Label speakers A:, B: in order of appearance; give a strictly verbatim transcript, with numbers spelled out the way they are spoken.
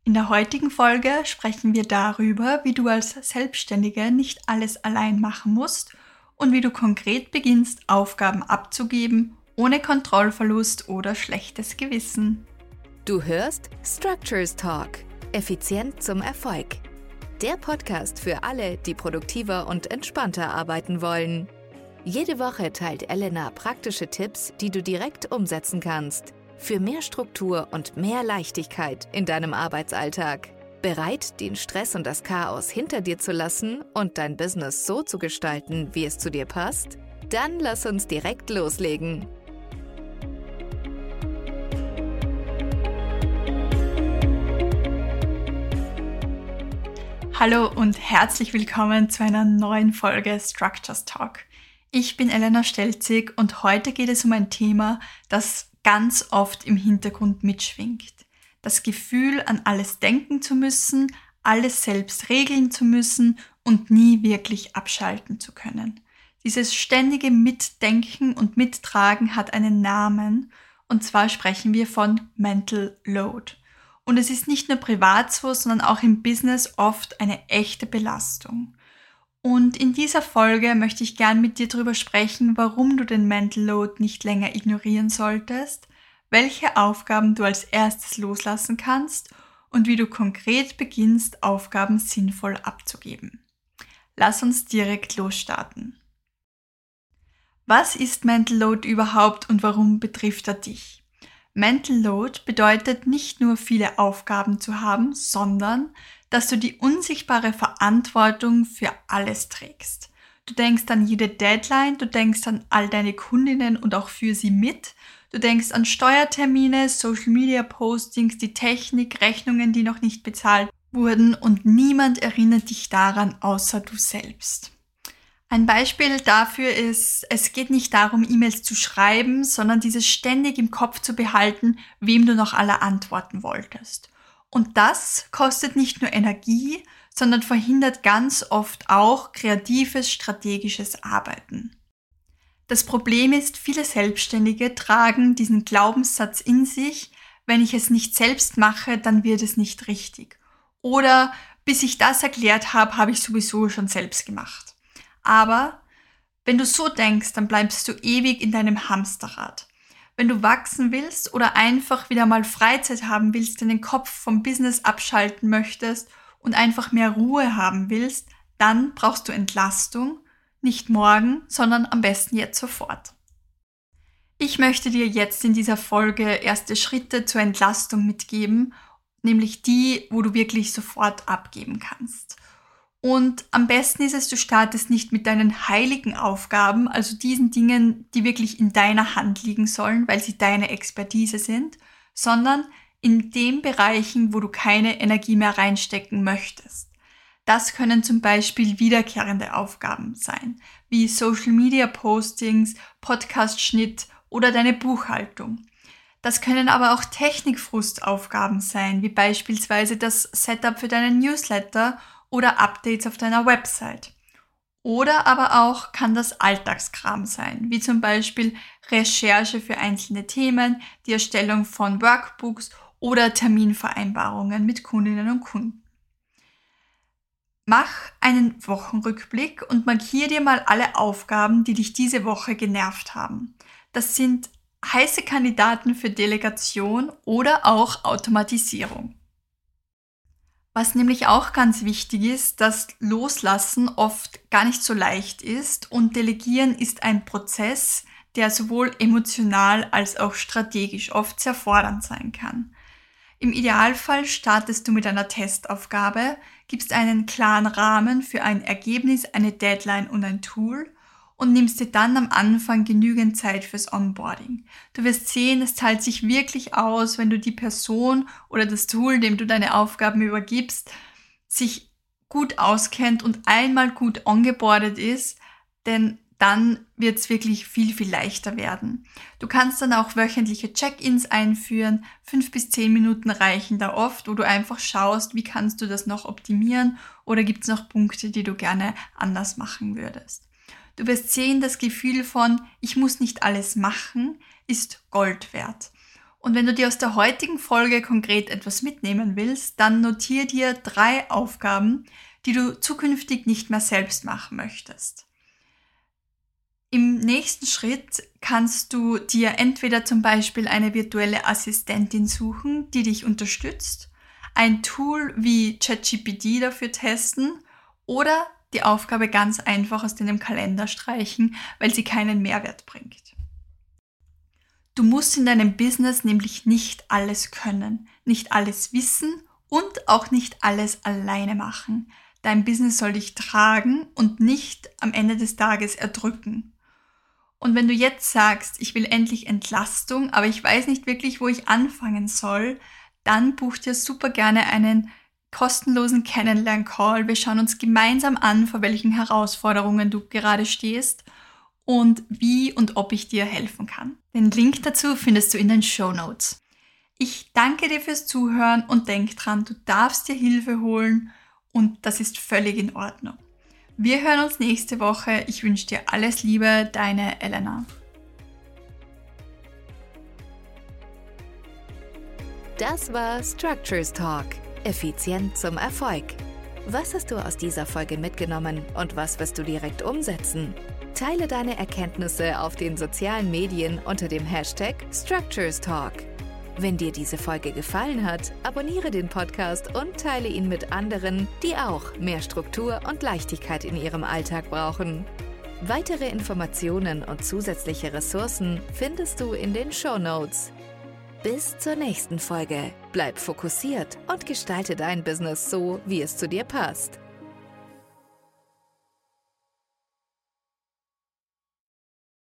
A: In der heutigen Folge sprechen wir darüber, wie du als Selbstständige nicht alles allein machen musst und wie du konkret beginnst, Aufgaben abzugeben, ohne Kontrollverlust oder schlechtes Gewissen.
B: Du hörst Structures Talk. Effizient zum Erfolg. Der Podcast für alle, die produktiver und entspannter arbeiten wollen. Jede Woche teilt Elena praktische Tipps, die du direkt umsetzen kannst. Für mehr Struktur und mehr Leichtigkeit in deinem Arbeitsalltag. Bereit, den Stress und das Chaos hinter dir zu lassen und dein Business so zu gestalten, wie es zu dir passt? Dann lass uns direkt loslegen.
A: Hallo und herzlich willkommen zu einer neuen Folge Structures Talk. Ich bin Elena Stelzig und heute geht es um ein Thema, das ganz oft im Hintergrund mitschwingt. Das Gefühl, an alles denken zu müssen, alles selbst regeln zu müssen und nie wirklich abschalten zu können. Dieses ständige Mitdenken und Mittragen hat einen Namen, und zwar sprechen wir von Mental Load. Und es ist nicht nur privat so, sondern auch im Business oft eine echte Belastung. Und in dieser Folge möchte ich gern mit dir darüber sprechen, warum du den Mental Load nicht länger ignorieren solltest, welche Aufgaben du als erstes loslassen kannst und wie du konkret beginnst, Aufgaben sinnvoll abzugeben. Lass uns direkt losstarten. Was ist Mental Load überhaupt und warum betrifft er dich? Mental Load bedeutet nicht nur viele Aufgaben zu haben, sondern dass du die unsichtbare Verantwortung für alles trägst. Du denkst an jede Deadline, du denkst an all deine Kundinnen und auch für sie mit. Du denkst an Steuertermine, Social Media Postings, die Technik, Rechnungen, die noch nicht bezahlt wurden und niemand erinnert dich daran, außer du selbst. Ein Beispiel dafür ist, es geht nicht darum, E-Mails zu schreiben, sondern dieses ständig im Kopf zu behalten, wem du noch alle antworten wolltest. Und das kostet nicht nur Energie, sondern verhindert ganz oft auch kreatives, strategisches Arbeiten. Das Problem ist, viele Selbstständige tragen diesen Glaubenssatz in sich, wenn ich es nicht selbst mache, dann wird es nicht richtig. Oder bis ich das erklärt habe, habe ich sowieso schon selbst gemacht. Aber wenn du so denkst, dann bleibst du ewig in deinem Hamsterrad. Wenn du wachsen willst oder einfach wieder mal Freizeit haben willst, den Kopf vom Business abschalten möchtest und einfach mehr Ruhe haben willst, dann brauchst du Entlastung, nicht morgen, sondern am besten jetzt sofort. Ich möchte dir jetzt in dieser Folge erste Schritte zur Entlastung mitgeben, nämlich die, wo du wirklich sofort abgeben kannst. Und am besten ist es, du startest nicht mit deinen heiligen Aufgaben, also diesen Dingen, die wirklich in deiner Hand liegen sollen, weil sie deine Expertise sind, sondern in den Bereichen, wo du keine Energie mehr reinstecken möchtest. Das können zum Beispiel wiederkehrende Aufgaben sein, wie Social Media Postings, Podcast-Schnitt oder deine Buchhaltung. Das können aber auch Technikfrustaufgaben sein, wie beispielsweise das Setup für deinen Newsletter oder Updates auf deiner Website. Oder aber auch kann das Alltagskram sein, wie zum Beispiel Recherche für einzelne Themen, die Erstellung von Workbooks oder Terminvereinbarungen mit Kundinnen und Kunden. Mach einen Wochenrückblick und markier dir mal alle Aufgaben, die dich diese Woche genervt haben. Das sind heiße Kandidaten für Delegation oder auch Automatisierung. Was nämlich auch ganz wichtig ist, dass Loslassen oft gar nicht so leicht ist und Delegieren ist ein Prozess, der sowohl emotional als auch strategisch oft sehr fordernd sein kann. Im Idealfall startest du mit einer Testaufgabe, gibst einen klaren Rahmen für ein Ergebnis, eine Deadline und ein Tool und nimmst dir dann am Anfang genügend Zeit fürs Onboarding. Du wirst sehen, es zahlt sich wirklich aus, wenn du die Person oder das Tool, dem du deine Aufgaben übergibst, sich gut auskennt und einmal gut ongeboardet ist, denn dann wird es wirklich viel, viel leichter werden. Du kannst dann auch wöchentliche Check-ins einführen, fünf bis zehn Minuten reichen da oft, wo du einfach schaust, wie kannst du das noch optimieren oder gibt es noch Punkte, die du gerne anders machen würdest. Du wirst sehen, das Gefühl von, ich muss nicht alles machen, ist Gold wert. Und wenn du dir aus der heutigen Folge konkret etwas mitnehmen willst, dann notiere dir drei Aufgaben, die du zukünftig nicht mehr selbst machen möchtest. Im nächsten Schritt kannst du dir entweder zum Beispiel eine virtuelle Assistentin suchen, die dich unterstützt, ein Tool wie ChatGPT dafür testen oder die Aufgabe ganz einfach aus deinem Kalender streichen, weil sie keinen Mehrwert bringt. Du musst in deinem Business nämlich nicht alles können, nicht alles wissen und auch nicht alles alleine machen. Dein Business soll dich tragen und nicht am Ende des Tages erdrücken. Und wenn du jetzt sagst, ich will endlich Entlastung, aber ich weiß nicht wirklich, wo ich anfangen soll, dann buch dir super gerne einen kostenlosen Kennenlern-Call. Wir schauen uns gemeinsam an, vor welchen Herausforderungen du gerade stehst und wie und ob ich dir helfen kann. Den Link dazu findest du in den Shownotes. Ich danke dir fürs Zuhören und denk dran, du darfst dir Hilfe holen und das ist völlig in Ordnung. Wir hören uns nächste Woche. Ich wünsche dir alles Liebe, deine Elena.
B: Das war Structures Talk. Effizient zum Erfolg. Was hast du aus dieser Folge mitgenommen und was wirst du direkt umsetzen? Teile deine Erkenntnisse auf den sozialen Medien unter dem Hashtag Structures Talk. Wenn dir diese Folge gefallen hat, abonniere den Podcast und teile ihn mit anderen, die auch mehr Struktur und Leichtigkeit in ihrem Alltag brauchen. Weitere Informationen und zusätzliche Ressourcen findest du in den Shownotes. Bis zur nächsten Folge. Bleib fokussiert und gestalte dein Business so, wie es zu dir passt.